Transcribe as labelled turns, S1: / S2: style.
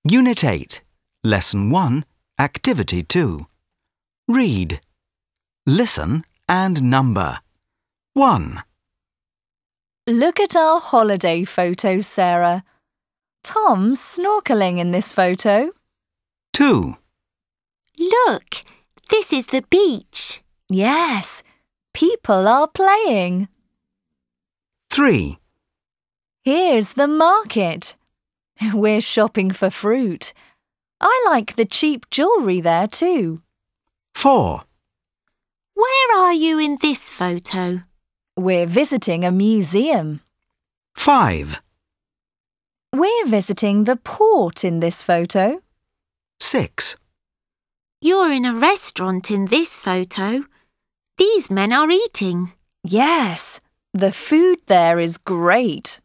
S1: Unit 8, Lesson 1, Activity 2. Read. Listen and number. 1,
S2: Look at our holiday photos, Sarah. Tom's snorkeling in this photo.
S1: 2,
S3: Look, this is the beach.
S2: Yes, people are playing.
S1: 3,
S2: Here's the market. We're shopping for fruit. I like the cheap jewellery there too.
S1: 4,
S3: Where are you in this photo?
S2: We're visiting a museum.
S1: 5,
S2: We're visiting the port in this photo.
S1: 6,
S3: You're in a restaurant in this photo. These men are eating.
S2: Yes, the food there is great.